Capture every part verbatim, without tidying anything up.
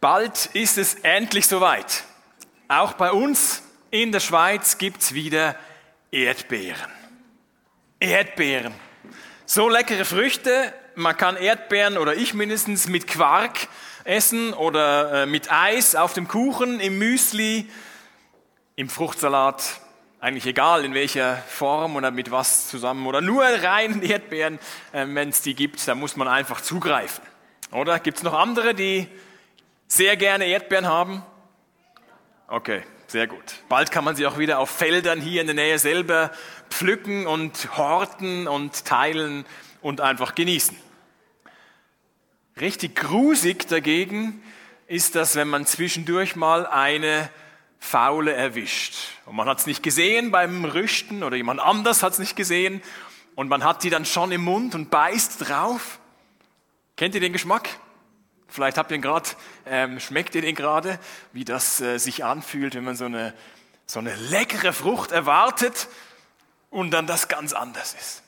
Bald ist es endlich soweit. Auch bei uns in der Schweiz gibt es wieder Erdbeeren. Erdbeeren. So leckere Früchte, man kann Erdbeeren, oder ich mindestens, mit Quark essen oder äh, mit Eis auf dem Kuchen, im Müsli, im Fruchtsalat. Eigentlich egal, in welcher Form oder mit was zusammen. Oder nur rein Erdbeeren, äh, wenn es die gibt, da muss man einfach zugreifen. Oder gibt es noch andere, die sehr gerne Erdbeeren haben? Okay, sehr gut. Bald kann man sie auch wieder auf Feldern hier in der Nähe selber pflücken und horten und teilen und einfach genießen. Richtig grusig dagegen ist das, wenn man zwischendurch mal eine Faule erwischt. Und man hat es nicht gesehen beim Rüsten oder jemand anders hat es nicht gesehen und man hat die dann schon im Mund und beißt drauf. Kennt ihr den Geschmack? Vielleicht habt ihr ihn gerade, ähm, schmeckt ihr den gerade, wie das äh, sich anfühlt, wenn man so eine, so eine leckere Frucht erwartet und dann das ganz anders ist.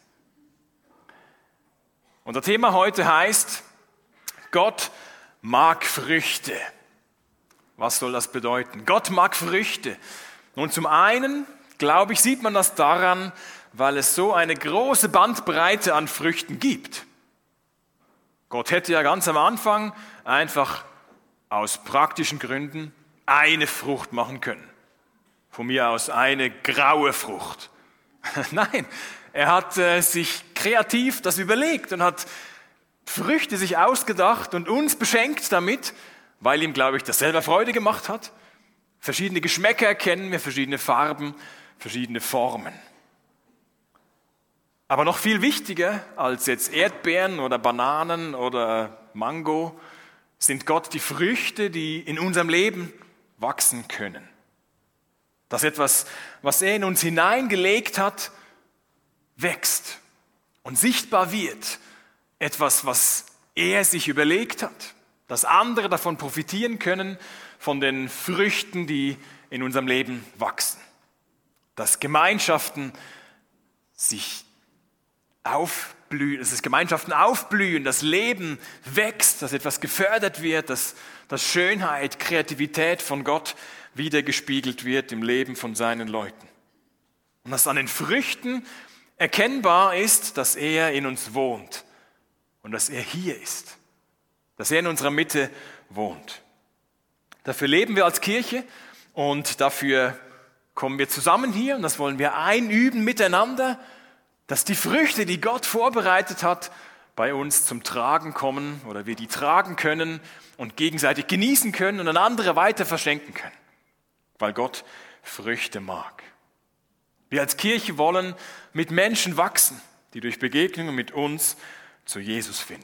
Unser Thema heute heißt, Gott mag Früchte. Was soll das bedeuten? Gott mag Früchte. Und zum einen, glaube ich, sieht man das daran, weil es so eine große Bandbreite an Früchten gibt. Gott hätte ja ganz am Anfang einfach aus praktischen Gründen eine Frucht machen können. Von mir aus eine graue Frucht. Nein, er hat äh, sich kreativ das überlegt und hat Früchte sich ausgedacht und uns beschenkt damit, weil ihm, glaube ich, das selber Freude gemacht hat. Verschiedene Geschmäcker erkennen wir, verschiedene Farben, verschiedene Formen. Aber noch viel wichtiger als jetzt Erdbeeren oder Bananen oder Mango sind Gott die Früchte, die in unserem Leben wachsen können. Dass etwas, was er in uns hineingelegt hat, wächst und sichtbar wird. Etwas, was er sich überlegt hat. Dass andere davon profitieren können, von den Früchten, die in unserem Leben wachsen. Dass Gemeinschaften sich aufblühen, dass Gemeinschaften aufblühen, das Leben wächst, dass etwas gefördert wird, dass, dass Schönheit, Kreativität von Gott wiedergespiegelt wird im Leben von seinen Leuten. Und dass an den Früchten erkennbar ist, dass er in uns wohnt und dass er hier ist, dass er in unserer Mitte wohnt. Dafür leben wir als Kirche und dafür kommen wir zusammen hier und das wollen wir einüben miteinander, dass die Früchte, die Gott vorbereitet hat, bei uns zum Tragen kommen oder wir die tragen können und gegenseitig genießen können und an andere weiter verschenken können, weil Gott Früchte mag. Wir als Kirche wollen mit Menschen wachsen, die durch Begegnungen mit uns zu Jesus finden.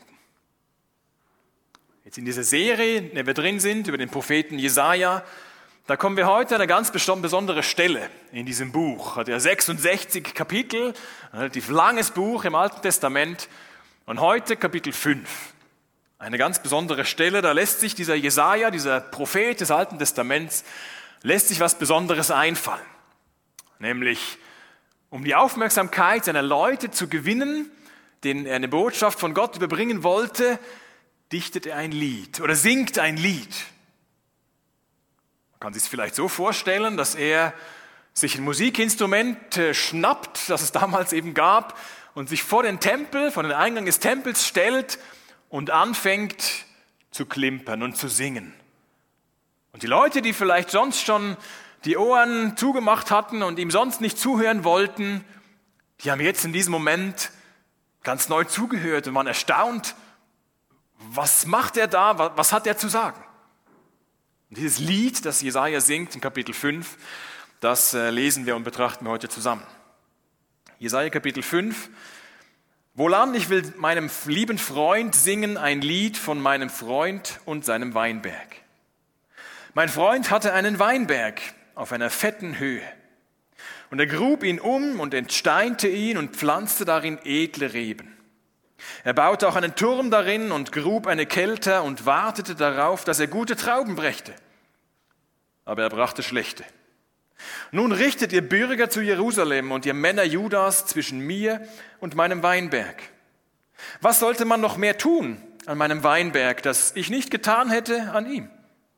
Jetzt in dieser Serie, in der wir drin sind, über den Propheten Jesaja, da kommen wir heute an eine ganz besondere Stelle in diesem Buch. Hat ja sechsundsechzig Kapitel, ein relativ langes Buch im Alten Testament. Und heute Kapitel fünf. Eine ganz besondere Stelle, da lässt sich dieser Jesaja, dieser Prophet des Alten Testaments, lässt sich was Besonderes einfallen. Nämlich, um die Aufmerksamkeit seiner Leute zu gewinnen, denen er eine Botschaft von Gott überbringen wollte, dichtet er ein Lied oder singt ein Lied. Man kann sich es vielleicht so vorstellen, dass er sich ein Musikinstrument schnappt, das es damals eben gab, und sich vor den Tempel, vor den Eingang des Tempels stellt und anfängt zu klimpern und zu singen. Und die Leute, die vielleicht sonst schon die Ohren zugemacht hatten und ihm sonst nicht zuhören wollten, die haben jetzt in diesem Moment ganz neu zugehört und waren erstaunt. Was macht er da? Was hat er zu sagen? Und dieses Lied, das Jesaja singt in Kapitel fünf, das lesen wir und betrachten wir heute zusammen. Jesaja Kapitel fünf. Wohlan, ich will meinem lieben Freund singen ein Lied von meinem Freund und seinem Weinberg. Mein Freund hatte einen Weinberg auf einer fetten Höhe. Und er grub ihn um und entsteinte ihn und pflanzte darin edle Reben. Er baute auch einen Turm darin und grub eine Kelter und wartete darauf, dass er gute Trauben brächte. Aber er brachte schlechte. Nun richtet ihr Bürger zu Jerusalem und ihr Männer Judas zwischen mir und meinem Weinberg. Was sollte man noch mehr tun an meinem Weinberg, das ich nicht getan hätte an ihm?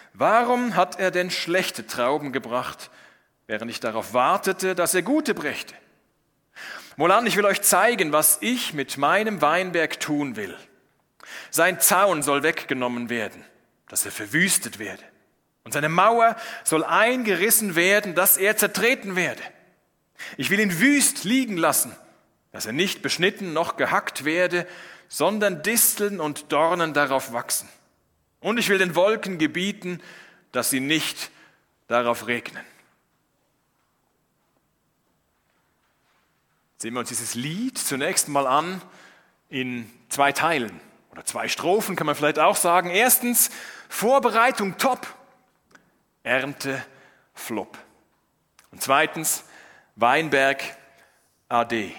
Warum hat er denn schlechte Trauben gebracht, während ich darauf wartete, dass er gute brächte? Wohlan, ich will euch zeigen, was ich mit meinem Weinberg tun will. Sein Zaun soll weggenommen werden, dass er verwüstet werde. Und seine Mauer soll eingerissen werden, dass er zertreten werde. Ich will ihn wüst liegen lassen, dass er nicht beschnitten noch gehackt werde, sondern Disteln und Dornen darauf wachsen. Und ich will den Wolken gebieten, dass sie nicht darauf regnen. Sehen wir uns dieses Lied zunächst mal an in zwei Teilen oder zwei Strophen, kann man vielleicht auch sagen. Erstens, Vorbereitung top, Ernte flop. Und zweitens, Weinberg ade.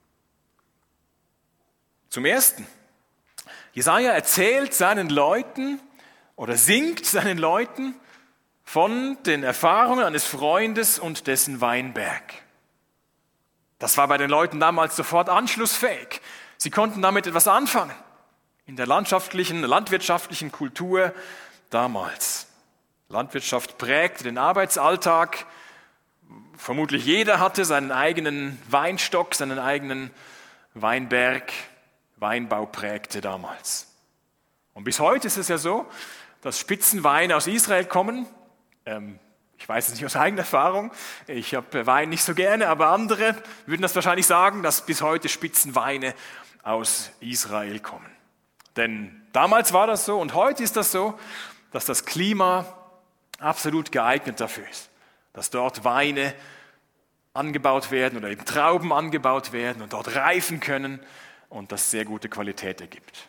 Zum Ersten, Jesaja erzählt seinen Leuten oder singt seinen Leuten von den Erfahrungen eines Freundes und dessen Weinberg. Das war bei den Leuten damals sofort anschlussfähig. Sie konnten damit etwas anfangen in der landschaftlichen, landwirtschaftlichen Kultur damals. Landwirtschaft prägte den Arbeitsalltag. Vermutlich jeder hatte seinen eigenen Weinstock, seinen eigenen Weinberg. Weinbau prägte damals. Und bis heute ist es ja so, dass Spitzenweine aus Israel kommen. Ähm, ich weiß es nicht aus eigener Erfahrung, ich habe Wein nicht so gerne, aber andere würden das wahrscheinlich sagen, dass bis heute Spitzenweine aus Israel kommen. Denn damals war das so und heute ist das so, dass das Klima absolut geeignet dafür ist, dass dort Weine angebaut werden oder eben Trauben angebaut werden und dort reifen können und das sehr gute Qualität ergibt.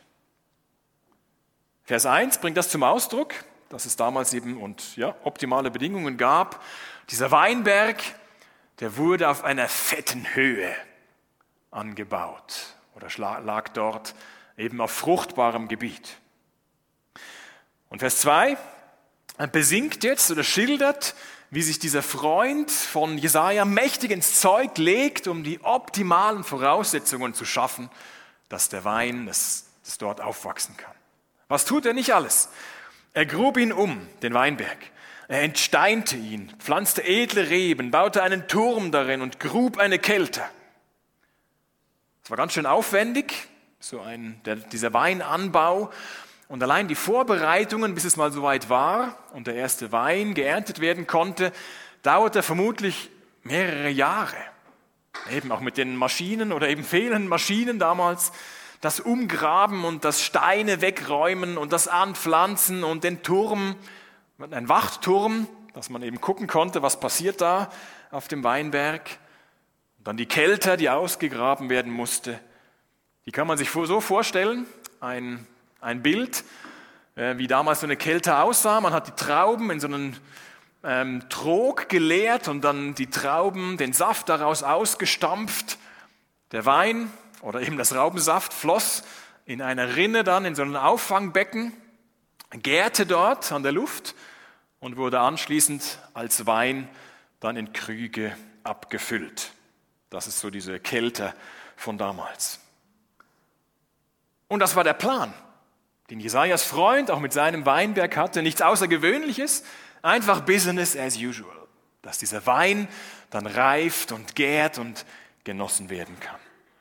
Vers eins bringt das zum Ausdruck, dass es damals eben und ja, optimale Bedingungen gab. Dieser Weinberg, der wurde auf einer fetten Höhe angebaut oder lag dort eben auf fruchtbarem Gebiet. Und Vers zwei besingt jetzt oder schildert, wie sich dieser Freund von Jesaja mächtig ins Zeug legt, um die optimalen Voraussetzungen zu schaffen, dass der Wein das, das dort aufwachsen kann. Was tut er nicht alles? Er grub ihn um, den Weinberg. Er entsteinte ihn, pflanzte edle Reben, baute einen Turm darin und grub eine Kelter. Es war ganz schön aufwendig, so ein, der, dieser Weinanbau. Und allein die Vorbereitungen, bis es mal soweit war und der erste Wein geerntet werden konnte, dauerte vermutlich mehrere Jahre. Eben auch mit den Maschinen oder eben fehlenden Maschinen damals. Das Umgraben und das Steine wegräumen und das Anpflanzen und den Turm, ein Wachtturm, dass man eben gucken konnte, was passiert da auf dem Weinberg. Und dann die Kelter, die ausgegraben werden musste. Die kann man sich so vorstellen, ein, ein Bild, äh, wie damals so eine Kelter aussah. Man hat die Trauben in so einen ähm, Trog geleert und dann die Trauben, den Saft daraus ausgestampft. Der Wein oder eben das Traubensaft floss in einer Rinne dann in so ein Auffangbecken, gärte dort an der Luft und wurde anschließend als Wein dann in Krüge abgefüllt. Das ist so diese Kelter von damals. Und das war der Plan, den Jesajas Freund auch mit seinem Weinberg hatte. Nichts Außergewöhnliches, einfach Business as usual. Dass dieser Wein dann reift und gärt und genossen werden kann.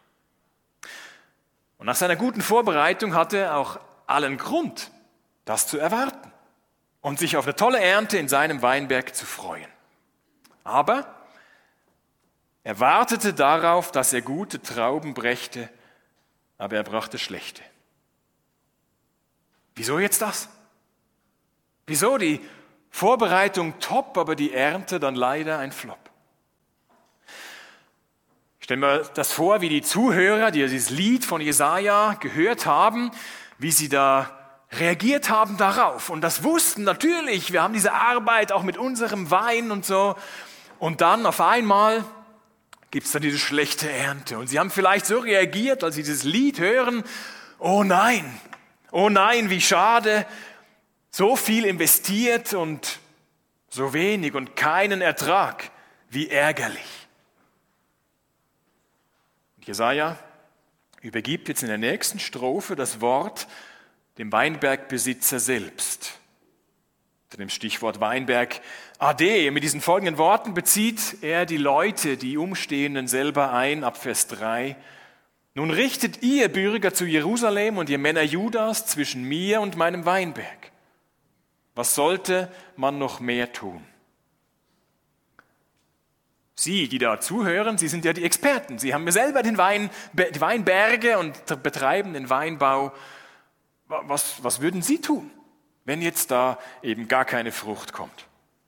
Und nach seiner guten Vorbereitung hatte er auch allen Grund, das zu erwarten und sich auf eine tolle Ernte in seinem Weinberg zu freuen. Aber er wartete darauf, dass er gute Trauben brächte, aber er brachte schlechte. Wieso jetzt das? Wieso die Vorbereitung top, aber die Ernte dann leider ein Flop? Stellen wir das vor, wie die Zuhörer, die dieses Lied von Jesaja gehört haben, wie sie da reagiert haben darauf und das wussten natürlich, wir haben diese Arbeit auch mit unserem Wein und so und dann auf einmal gibt es dann diese schlechte Ernte und sie haben vielleicht so reagiert, als sie dieses Lied hören, oh nein, oh nein, wie schade, so viel investiert und so wenig und keinen Ertrag, wie ärgerlich. Jesaja übergibt jetzt in der nächsten Strophe das Wort dem Weinbergbesitzer selbst. Unter dem Stichwort Weinberg A D. Mit diesen folgenden Worten bezieht er die Leute, die Umstehenden selber ein, ab Vers drei. Nun richtet ihr Bürger zu Jerusalem und ihr Männer Judas zwischen mir und meinem Weinberg. Was sollte man noch mehr tun? Sie, die da zuhören, Sie sind ja die Experten. Sie haben ja selber den Wein, die Weinberge und betreiben den Weinbau. Was, was würden Sie tun, wenn jetzt da eben gar keine Frucht kommt?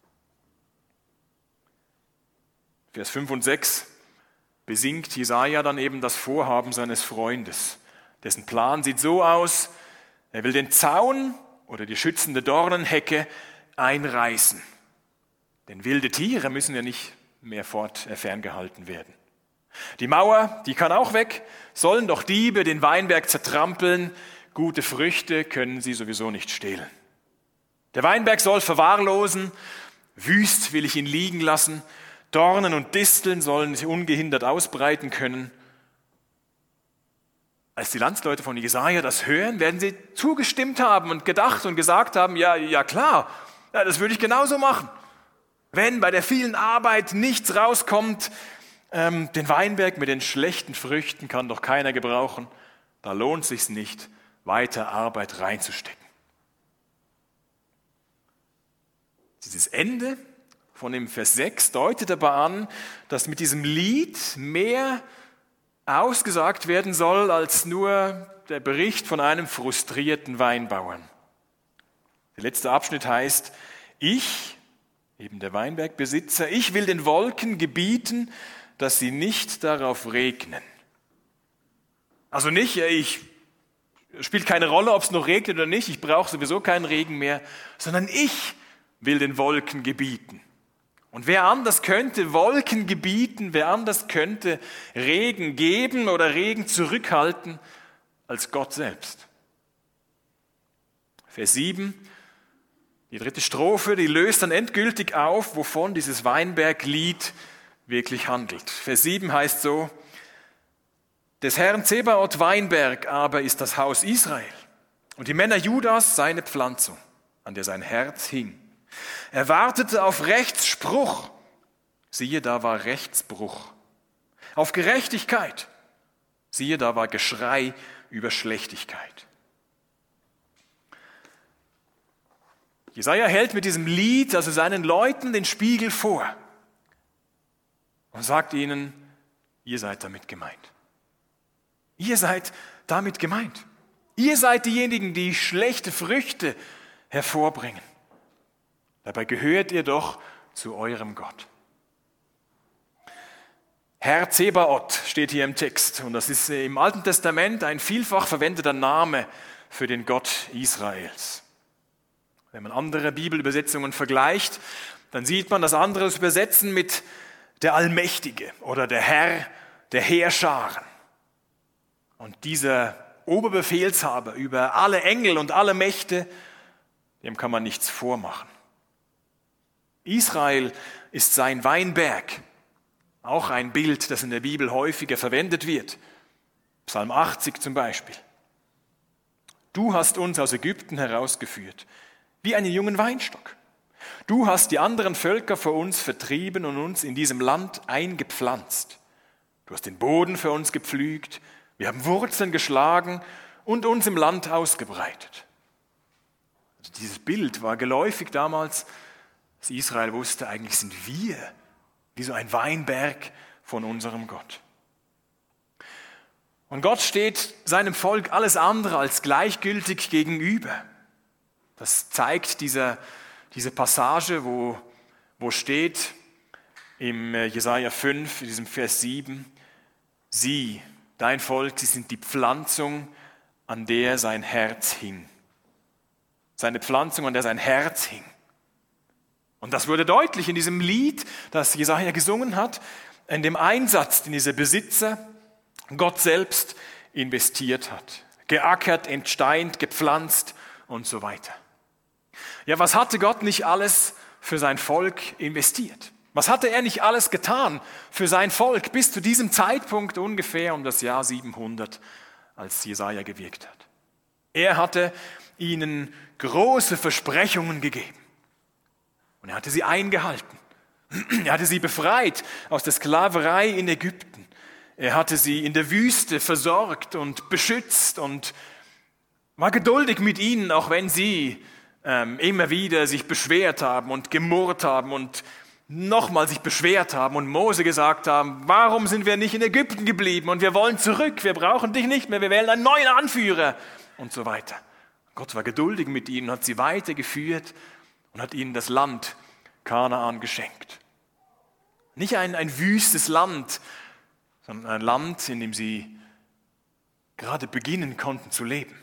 Vers fünf und sechs besingt Jesaja dann eben das Vorhaben seines Freundes. Dessen Plan sieht so aus: Er will den Zaun oder die schützende Dornenhecke einreißen. Denn wilde Tiere müssen ja nicht mehr fort äh, ferngehalten werden. Die Mauer, die kann auch weg, sollen doch Diebe den Weinberg zertrampeln, gute Früchte können sie sowieso nicht stehlen. Der Weinberg soll verwahrlosen, wüst will ich ihn liegen lassen, Dornen und Disteln sollen sich ungehindert ausbreiten können. Als die Landsleute von Jesaja das hören, werden sie zugestimmt haben und gedacht und gesagt haben, ja, ja klar, ja, das würde ich genauso machen. Wenn bei der vielen Arbeit nichts rauskommt, ähm, den Weinberg mit den schlechten Früchten kann doch keiner gebrauchen, da lohnt es sich nicht, weiter Arbeit reinzustecken. Dieses Ende von dem Vers sechs deutet aber an, dass mit diesem Lied mehr ausgesagt werden soll als nur der Bericht von einem frustrierten Weinbauern. Der letzte Abschnitt heißt: Ich, eben der Weinbergbesitzer, ich will den Wolken gebieten, dass sie nicht darauf regnen. Also nicht, ich spielt keine Rolle, ob es noch regnet oder nicht, ich brauche sowieso keinen Regen mehr, sondern ich will den Wolken gebieten. Und wer anders könnte Wolken gebieten, wer anders könnte Regen geben oder Regen zurückhalten als Gott selbst. Vers sieben, die dritte Strophe, die löst dann endgültig auf, wovon dieses Weinberglied wirklich handelt. Vers sieben heißt so: Des Herrn Zebaoth Weinberg aber ist das Haus Israel und die Männer Judas seine Pflanzung, an der sein Herz hing. Er wartete auf Rechtsspruch, siehe, da war Rechtsbruch. Auf Gerechtigkeit, siehe, da war Geschrei über Schlechtigkeit. Jesaja hält mit diesem Lied also seinen Leuten den Spiegel vor und sagt ihnen, ihr seid damit gemeint. Ihr seid damit gemeint. Ihr seid diejenigen, die schlechte Früchte hervorbringen. Dabei gehört ihr doch zu eurem Gott. Herr Zebaoth steht hier im Text und das ist im Alten Testament ein vielfach verwendeter Name für den Gott Israels. Wenn man andere Bibelübersetzungen vergleicht, dann sieht man, dass andere es übersetzen mit der Allmächtige oder der Herr der Heerscharen. Und dieser Oberbefehlshaber über alle Engel und alle Mächte, dem kann man nichts vormachen. Israel ist sein Weinberg, auch ein Bild, das in der Bibel häufiger verwendet wird. Psalm achtzig zum Beispiel. Du hast uns aus Ägypten herausgeführt, wie einen jungen Weinstock. Du hast die anderen Völker vor uns vertrieben und uns in diesem Land eingepflanzt. Du hast den Boden für uns gepflügt, wir haben Wurzeln geschlagen und uns im Land ausgebreitet. Also dieses Bild war geläufig damals, dass Israel wusste, eigentlich sind wir wie so ein Weinberg von unserem Gott. Und Gott steht seinem Volk alles andere als gleichgültig gegenüber. Das zeigt diese, diese Passage, wo, wo steht im Jesaja fünf, in diesem Vers sieben, sie, dein Volk, sie sind die Pflanzung, an der sein Herz hing. Seine Pflanzung, an der sein Herz hing. Und das wurde deutlich in diesem Lied, das Jesaja gesungen hat, in dem Einsatz, den dieser Besitzer Gott selbst investiert hat. Geackert, entsteint, gepflanzt und so weiter. Ja, was hatte Gott nicht alles für sein Volk investiert? Was hatte er nicht alles getan für sein Volk bis zu diesem Zeitpunkt ungefähr um das Jahr siebenhundert, als Jesaja gewirkt hat? Er hatte ihnen große Versprechungen gegeben. Und er hatte sie eingehalten. Er hatte sie befreit aus der Sklaverei in Ägypten. Er hatte sie in der Wüste versorgt und beschützt und war geduldig mit ihnen, auch wenn sie ähm, immer wieder sich beschwert haben und gemurrt haben und nochmal sich beschwert haben und Mose gesagt haben, warum sind wir nicht in Ägypten geblieben und wir wollen zurück, wir brauchen dich nicht mehr, wir wählen einen neuen Anführer und so weiter. Gott war geduldig mit ihnen, hat sie weitergeführt und hat ihnen das Land Kanaan geschenkt. Nicht ein, ein wüstes Land, sondern ein Land, in dem sie gerade beginnen konnten zu leben.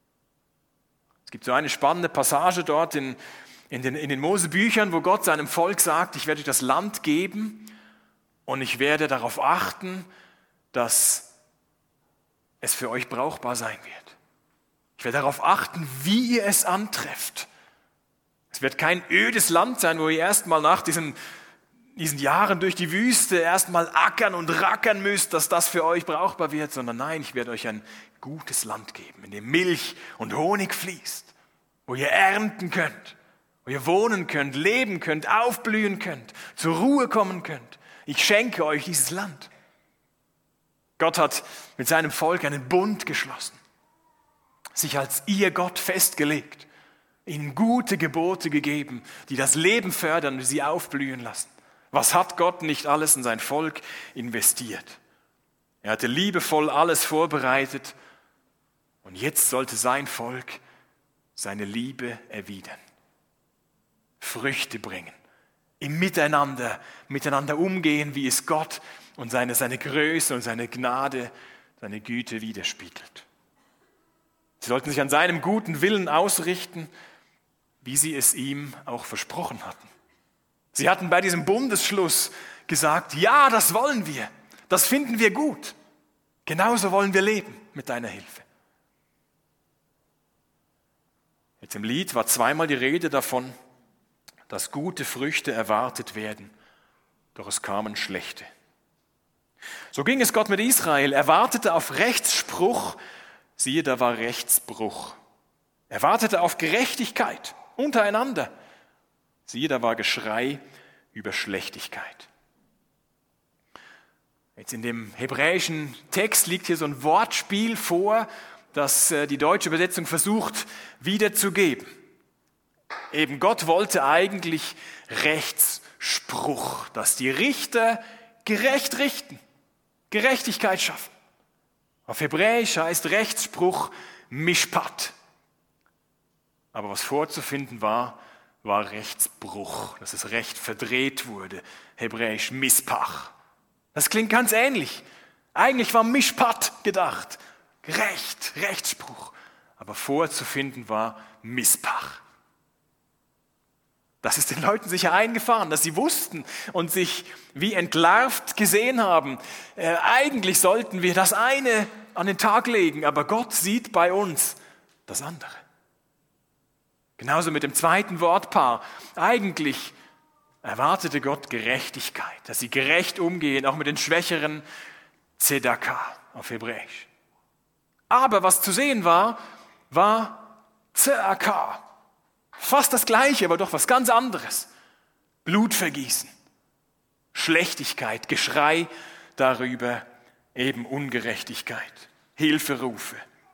Es gibt so eine spannende Passage dort in, in den, in den Mosebüchern, wo Gott seinem Volk sagt, ich werde euch das Land geben und ich werde darauf achten, dass es für euch brauchbar sein wird. Ich werde darauf achten, wie ihr es antrefft. Es wird kein ödes Land sein, wo ihr erstmal nach diesen, diesen Jahren durch die Wüste erstmal ackern und rackern müsst, dass das für euch brauchbar wird, sondern nein, ich werde euch ein gutes Land geben, in dem Milch und Honig fließt, wo ihr ernten könnt, wo ihr wohnen könnt, leben könnt, aufblühen könnt, zur Ruhe kommen könnt. Ich schenke euch dieses Land. Gott hat mit seinem Volk einen Bund geschlossen, sich als ihr Gott festgelegt, ihnen gute Gebote gegeben, die das Leben fördern und sie aufblühen lassen. Was hat Gott nicht alles in sein Volk investiert? Er hatte liebevoll alles vorbereitet und jetzt sollte sein Volk seine Liebe erwidern, Früchte bringen, im Miteinander, miteinander umgehen, wie es Gott und seine, seine Größe und seine Gnade, seine Güte widerspiegelt. Sie sollten sich an seinem guten Willen ausrichten, wie sie es ihm auch versprochen hatten. Sie hatten bei diesem Bundesschluss gesagt, ja, das wollen wir, das finden wir gut. Genauso wollen wir leben mit deiner Hilfe. Jetzt im Lied war zweimal die Rede davon, dass gute Früchte erwartet werden, doch es kamen schlechte. So ging es Gott mit Israel. Er wartete auf Rechtsspruch, siehe, da war Rechtsbruch. Er wartete auf Gerechtigkeit untereinander, siehe, da war Geschrei über Schlechtigkeit. Jetzt in dem hebräischen Text liegt hier so ein Wortspiel vor, das die deutsche Übersetzung versucht wiederzugeben. Eben Gott wollte eigentlich Rechtsspruch, dass die Richter gerecht richten, Gerechtigkeit schaffen. Auf Hebräisch heißt Rechtsspruch Mishpat. Aber was vorzufinden war, war Rechtsbruch, dass das Recht verdreht wurde. Hebräisch Mispach. Das klingt ganz ähnlich. Eigentlich war Mishpat gedacht. Recht, Rechtsspruch. Aber vorzufinden war Mispach. Das ist den Leuten sicher eingefahren, dass sie wussten und sich wie entlarvt gesehen haben. Äh, eigentlich sollten wir das eine an den Tag legen, aber Gott sieht bei uns das andere. Genauso mit dem zweiten Wortpaar. Eigentlich erwartete Gott Gerechtigkeit, dass sie gerecht umgehen, auch mit den Schwächeren, Tzedakah auf Hebräisch. Aber was zu sehen war, war Tzedakah. Fast das Gleiche, aber doch was ganz anderes. Blutvergießen, Schlechtigkeit, Geschrei darüber, eben Ungerechtigkeit, Hilferufe.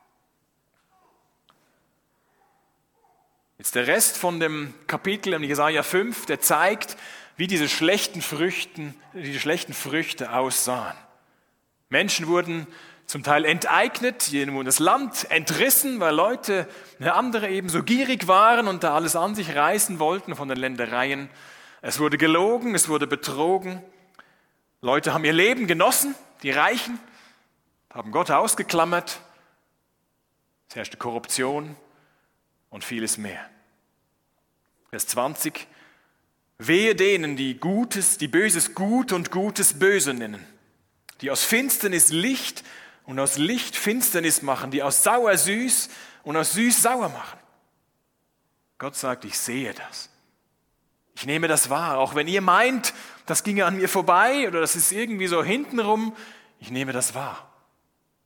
Jetzt der Rest von dem Kapitel in Jesaja fünf, der zeigt, wie diese schlechten Früchten, diese schlechten Früchte aussahen. Menschen wurden zum Teil enteignet, ihnen wurde das Land entrissen, weil Leute, andere eben so gierig waren und da alles an sich reißen wollten von den Ländereien. Es wurde gelogen, es wurde betrogen. Leute haben ihr Leben genossen, die Reichen, haben Gott ausgeklammert. Es herrschte Korruption und vieles mehr. Vers zwanzig. Wehe denen, die Gutes, die Böses gut und Gutes böse nennen, die aus Finsternis Licht und aus Licht Finsternis machen, die aus sauer süß und aus süß sauer machen. Gott sagt, ich sehe das. Ich nehme das wahr, auch wenn ihr meint, das ginge an mir vorbei oder das ist irgendwie so hintenrum, ich nehme das wahr.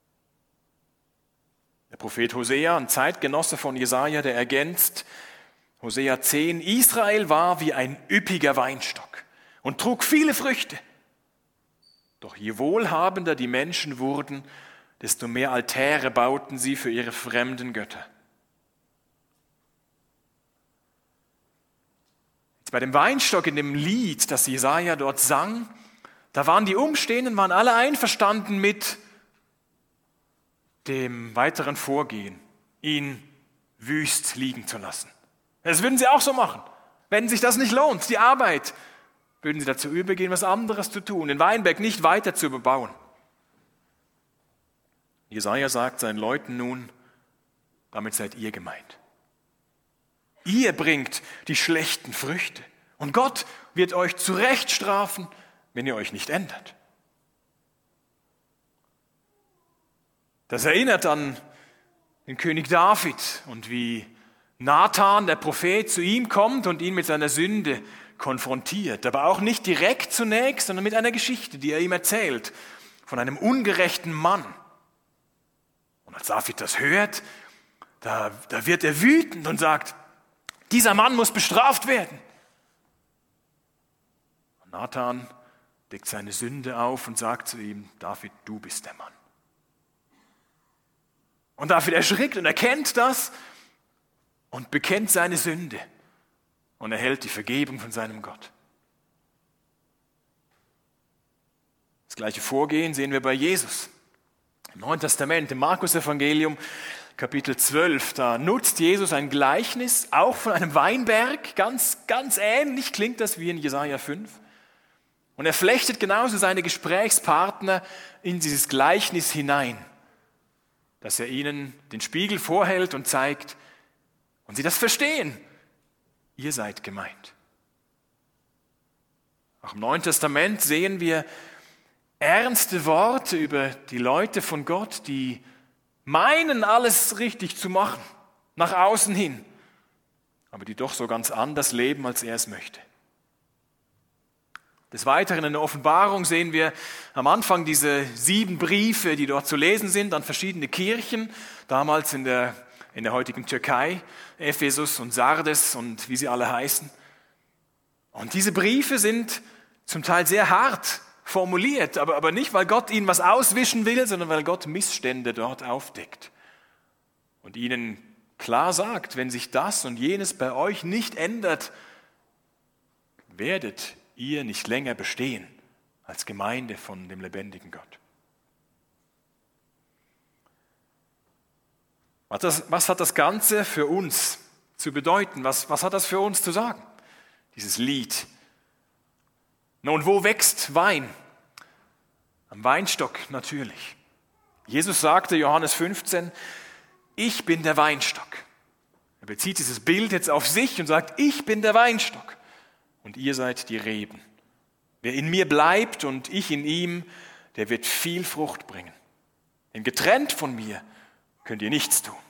Der Prophet Hosea, ein Zeitgenosse von Jesaja, der ergänzt, Hosea zehn, Israel war wie ein üppiger Weinstock und trug viele Früchte. Doch je wohlhabender die Menschen wurden, desto mehr Altäre bauten sie für ihre fremden Götter. Jetzt bei dem Weinstock in dem Lied, das Jesaja dort sang, da waren die Umstehenden waren alle einverstanden mit dem weiteren Vorgehen, ihn wüst liegen zu lassen. Das würden sie auch so machen. Wenn sich das nicht lohnt, die Arbeit, würden sie dazu übergehen, was anderes zu tun, den Weinberg nicht weiter zu bebauen. Jesaja sagt seinen Leuten nun, damit seid ihr gemeint. Ihr bringt die schlechten Früchte und Gott wird euch zurecht strafen, wenn ihr euch nicht ändert. Das erinnert an den König David und wie Nathan, der Prophet, zu ihm kommt und ihn mit seiner Sünde konfrontiert. Aber auch nicht direkt zunächst, sondern mit einer Geschichte, die er ihm erzählt, von einem ungerechten Mann. Und als David das hört, da, da wird er wütend und sagt, dieser Mann muss bestraft werden. Und Nathan deckt seine Sünde auf und sagt zu ihm, David, du bist der Mann. Und David erschrickt und erkennt das und bekennt seine Sünde und erhält die Vergebung von seinem Gott. Das gleiche Vorgehen sehen wir bei Jesus. Im Neuen Testament, im Markus-Evangelium, Kapitel zwölf, da nutzt Jesus ein Gleichnis, auch von einem Weinberg, ganz, ganz ähnlich klingt das wie in Jesaja fünf. Und er flechtet genauso seine Gesprächspartner in dieses Gleichnis hinein, dass er ihnen den Spiegel vorhält und zeigt, und sie das verstehen, ihr seid gemeint. Auch im Neuen Testament sehen wir ernste Worte über die Leute von Gott, die meinen, alles richtig zu machen, nach außen hin, aber die doch so ganz anders leben, als er es möchte. Des Weiteren in der Offenbarung sehen wir am Anfang diese sieben Briefe, die dort zu lesen sind an verschiedene Kirchen, damals in der, in der heutigen Türkei, Ephesus und Sardes und wie sie alle heißen. Und diese Briefe sind zum Teil sehr hart formuliert, aber, aber nicht, weil Gott ihnen was auswischen will, sondern weil Gott Missstände dort aufdeckt und ihnen klar sagt, wenn sich das und jenes bei euch nicht ändert, werdet ihr nicht länger bestehen als Gemeinde von dem lebendigen Gott. Was, das, was hat das Ganze für uns zu bedeuten? Was, was hat das für uns zu sagen, dieses Lied? Nun, wo wächst Wein? Am Weinstock natürlich. Jesus sagte, Johannes fünfzehn, ich bin der Weinstock. Er bezieht dieses Bild jetzt auf sich und sagt, ich bin der Weinstock. Und ihr seid die Reben. Wer in mir bleibt und ich in ihm, der wird viel Frucht bringen. Denn getrennt von mir könnt ihr nichts tun.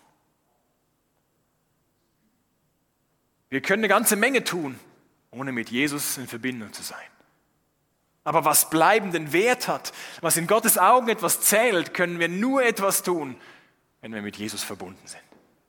Wir können eine ganze Menge tun, ohne mit Jesus in Verbindung zu sein. Aber was bleibenden Wert hat, was in Gottes Augen etwas zählt, können wir nur etwas tun, wenn wir mit Jesus verbunden sind.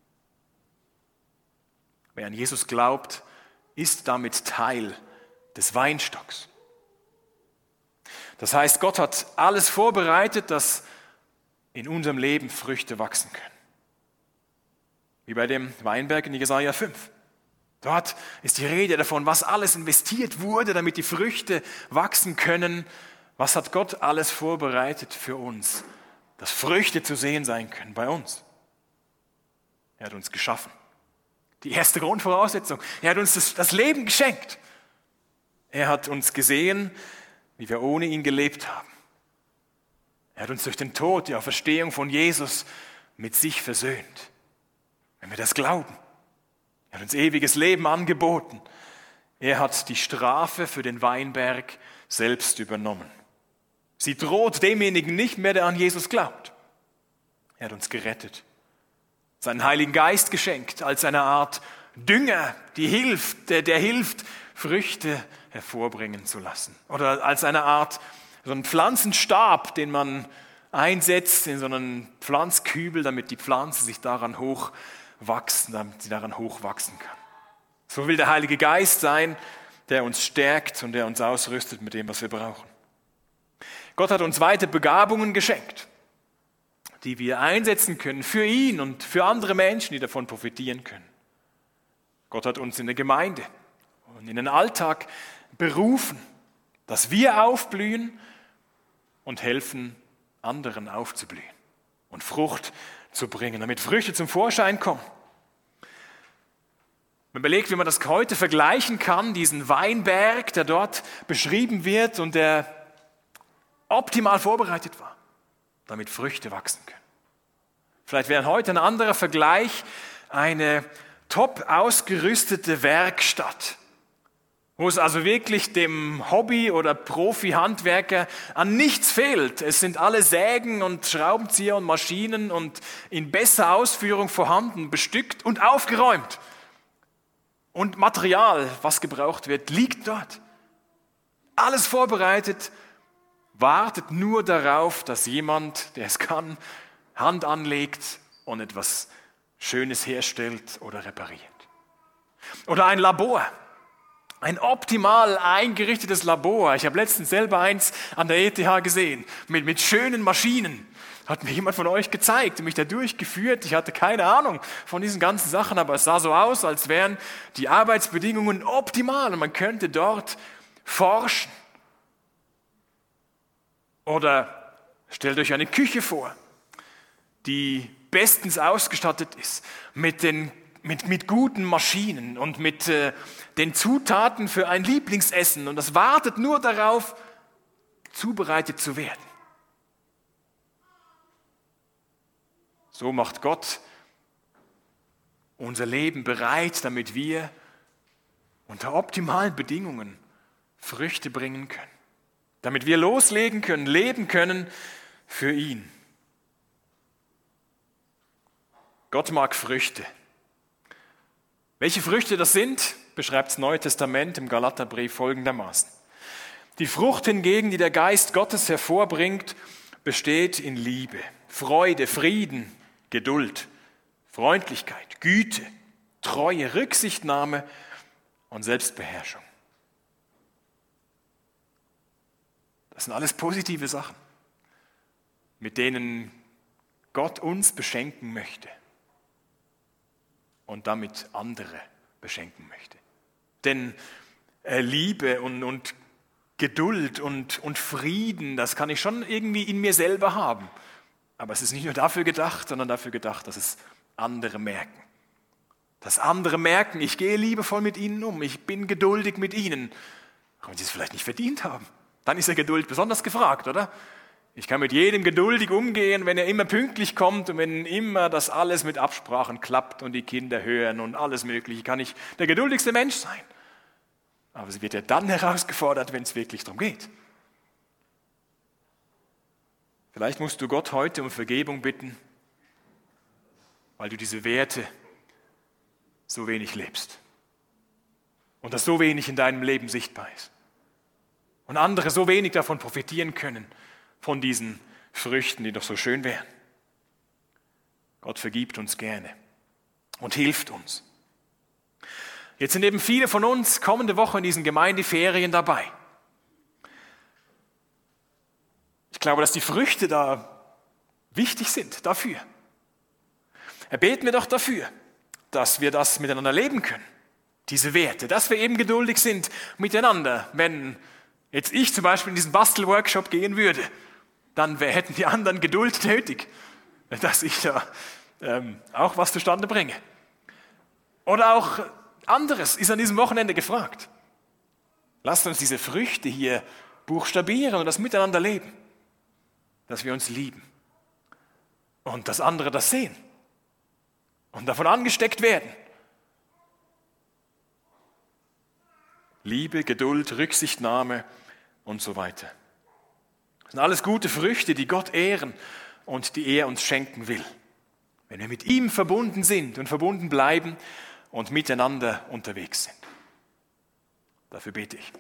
Wer an Jesus glaubt, ist damit Teil des Weinstocks. Das heißt, Gott hat alles vorbereitet, dass in unserem Leben Früchte wachsen können. Wie bei dem Weinberg in Jesaja fünf. Dort ist die Rede davon, was alles investiert wurde, damit die Früchte wachsen können. Was hat Gott alles vorbereitet für uns, dass Früchte zu sehen sein können bei uns? Er hat uns geschaffen. Die erste Grundvoraussetzung. Er hat uns das, das Leben geschenkt. Er hat uns gesehen, wie wir ohne ihn gelebt haben. Er hat uns durch den Tod, die Auferstehung von Jesus, mit sich versöhnt. Wenn wir das glauben. Er hat uns ewiges Leben angeboten. Er hat die Strafe für den Weinberg selbst übernommen. Sie droht demjenigen nicht mehr, der an Jesus glaubt. Er hat uns gerettet. Seinen Heiligen Geist geschenkt als eine Art Dünger, die hilft, der, der hilft, Früchte hervorbringen zu lassen. Oder als eine Art so ein Pflanzenstab, den man einsetzt in so einen Pflanzkübel, damit die Pflanze sich daran hochwachsen, damit sie daran hochwachsen kann. So will der Heilige Geist sein, der uns stärkt und der uns ausrüstet mit dem, was wir brauchen. Gott hat uns weite Begabungen geschenkt, die wir einsetzen können für ihn und für andere Menschen, die davon profitieren können. Gott hat uns in der Gemeinde und in den Alltag berufen, dass wir aufblühen und helfen, anderen aufzublühen und Frucht zu bringen, damit Früchte zum Vorschein kommen. Man überlegt, wie man das heute vergleichen kann, diesen Weinberg, der dort beschrieben wird und der optimal vorbereitet war, damit Früchte wachsen können. Vielleicht wäre heute ein anderer Vergleich eine top ausgerüstete Werkstatt, wo es also wirklich dem Hobby- oder Profi-Handwerker an nichts fehlt. Es sind alle Sägen und Schraubenzieher und Maschinen und in besser Ausführung vorhanden, bestückt und aufgeräumt. Und Material, was gebraucht wird, liegt dort. Alles vorbereitet, wartet nur darauf, dass jemand, der es kann, Hand anlegt und etwas Schönes herstellt oder repariert. Oder ein Labor, ein optimal eingerichtetes Labor. Ich habe letztens selber eins an der E T H gesehen, mit, mit schönen Maschinen. Hat mir jemand von euch gezeigt und mich da durchgeführt. Ich hatte keine Ahnung von diesen ganzen Sachen, aber es sah so aus, als wären die Arbeitsbedingungen optimal und man könnte dort forschen. Oder stellt euch eine Küche vor, die bestens ausgestattet ist, mit, den, mit, mit guten Maschinen und mit äh, den Zutaten für ein Lieblingsessen. Und das wartet nur darauf, zubereitet zu werden. So macht Gott unser Leben bereit, damit wir unter optimalen Bedingungen Früchte bringen können. Damit wir loslegen können, leben können für ihn. Gott mag Früchte. Welche Früchte das sind, beschreibt das Neue Testament im Galaterbrief folgendermaßen. Die Frucht hingegen, die der Geist Gottes hervorbringt, besteht in Liebe, Freude, Frieden, Geduld, Freundlichkeit, Güte, Treue, Rücksichtnahme und Selbstbeherrschung. Das sind alles positive Sachen, mit denen Gott uns beschenken möchte und damit andere beschenken möchte. Denn äh, Liebe und, und Geduld und, und Frieden, das kann ich schon irgendwie in mir selber haben. Aber es ist nicht nur dafür gedacht, sondern dafür gedacht, dass es andere merken. Dass andere merken, ich gehe liebevoll mit ihnen um, ich bin geduldig mit ihnen. Auch wenn sie es vielleicht nicht verdient haben. Dann ist ja Geduld besonders gefragt, oder? Ich kann mit jedem geduldig umgehen, wenn er immer pünktlich kommt und wenn immer das alles mit Absprachen klappt und die Kinder hören und alles Mögliche, kann ich der geduldigste Mensch sein. Aber sie wird ja dann herausgefordert, wenn es wirklich darum geht. Vielleicht musst du Gott heute um Vergebung bitten, weil du diese Werte so wenig lebst und das so wenig in deinem Leben sichtbar ist und andere so wenig davon profitieren können, von diesen Früchten, die doch so schön wären. Gott vergibt uns gerne und hilft uns. Jetzt sind eben viele von uns kommende Woche in diesen Gemeindeferien dabei. Ich glaube, dass die Früchte da wichtig sind dafür. Erbeten wir doch dafür, dass wir das miteinander leben können, diese Werte, dass wir eben geduldig sind miteinander. Wenn jetzt ich zum Beispiel in diesen Bastelworkshop gehen würde, dann hätten die anderen Geduld nötig, dass ich da ähm, auch was zustande bringe. Oder auch anderes ist an diesem Wochenende gefragt. Lasst uns diese Früchte hier buchstabieren und das miteinander leben. Dass wir uns lieben und dass andere das sehen und davon angesteckt werden. Liebe, Geduld, Rücksichtnahme und so weiter. Das sind alles gute Früchte, die Gott ehren und die er uns schenken will. Wenn wir mit ihm verbunden sind und verbunden bleiben und miteinander unterwegs sind. Dafür bete ich.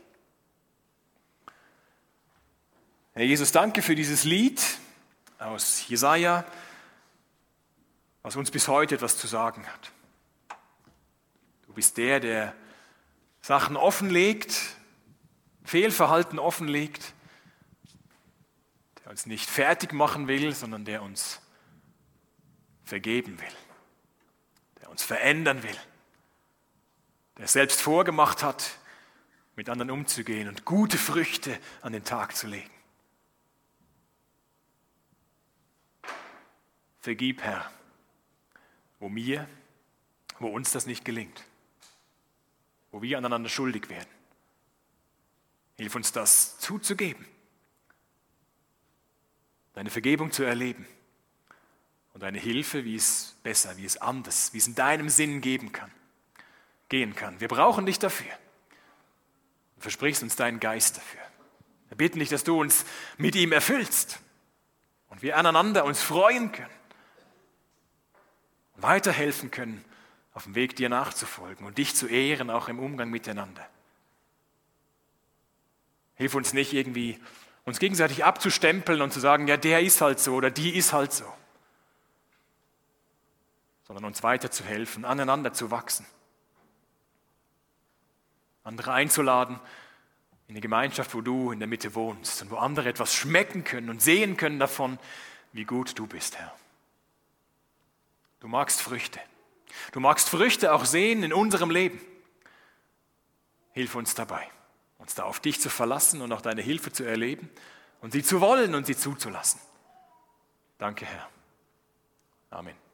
Herr Jesus, danke für dieses Lied aus Jesaja, was uns bis heute etwas zu sagen hat. Du bist der, der Sachen offenlegt, Fehlverhalten offenlegt, der uns nicht fertig machen will, sondern der uns vergeben will, der uns verändern will, der es selbst vorgemacht hat, mit anderen umzugehen und gute Früchte an den Tag zu legen. Vergib, Herr, wo mir, wo uns das nicht gelingt, wo wir aneinander schuldig werden. Hilf uns, das zuzugeben, deine Vergebung zu erleben und deine Hilfe, wie es besser, wie es anders, wie es in deinem Sinn geben kann, gehen kann. Wir brauchen dich dafür. Du versprichst uns deinen Geist dafür. Wir bitten dich, dass du uns mit ihm erfüllst und wir aneinander uns freuen können und weiterhelfen können, auf dem Weg dir nachzufolgen und dich zu ehren, auch im Umgang miteinander. Hilf uns nicht irgendwie, uns gegenseitig abzustempeln und zu sagen, ja, der ist halt so oder die ist halt so, sondern uns weiterzuhelfen, aneinander zu wachsen, andere einzuladen in die Gemeinschaft, wo du in der Mitte wohnst und wo andere etwas schmecken können und sehen können davon, wie gut du bist, Herr. Du magst Früchte. Du magst Früchte auch sehen in unserem Leben. Hilf uns dabei, uns da auf dich zu verlassen und auch deine Hilfe zu erleben und sie zu wollen und sie zuzulassen. Danke, Herr. Amen.